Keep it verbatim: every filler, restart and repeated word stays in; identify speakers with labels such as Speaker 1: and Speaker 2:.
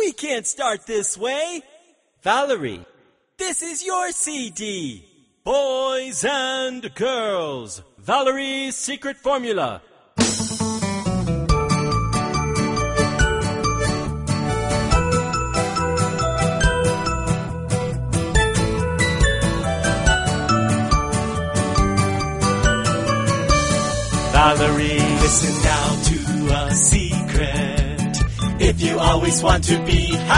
Speaker 1: We can't start this way.
Speaker 2: Valerie,
Speaker 1: This is your C D. Boys and girls, Valerie's secret formula. Valerie, listen now to a secret. If you always want to be happy,